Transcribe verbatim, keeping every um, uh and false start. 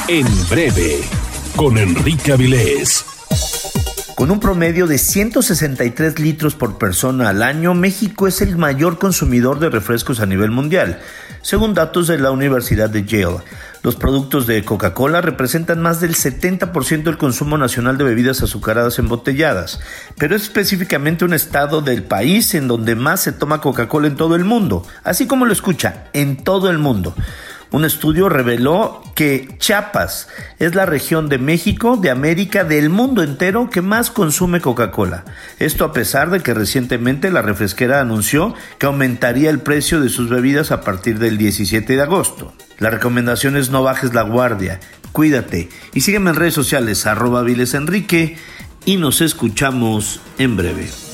En breve, con Enrique Avilés. Con un promedio de ciento sesenta y tres litros por persona al año, México es el mayor consumidor de refrescos a nivel mundial, según datos de la Universidad de Yale. Los productos de Coca-Cola representan más del setenta por ciento del consumo nacional de bebidas azucaradas embotelladas, pero es específicamente un estado del país en donde más se toma Coca-Cola en todo el mundo, así como lo escucha, en todo el mundo. Un estudio reveló que Chiapas es la región de México, de América, del mundo entero que más consume Coca-Cola. Esto a pesar de que recientemente la refresquera anunció que aumentaría el precio de sus bebidas a partir del diecisiete de agosto. La recomendación es no bajes la guardia, cuídate y sígueme en redes sociales arroba Avilés Enrique y nos escuchamos en breve.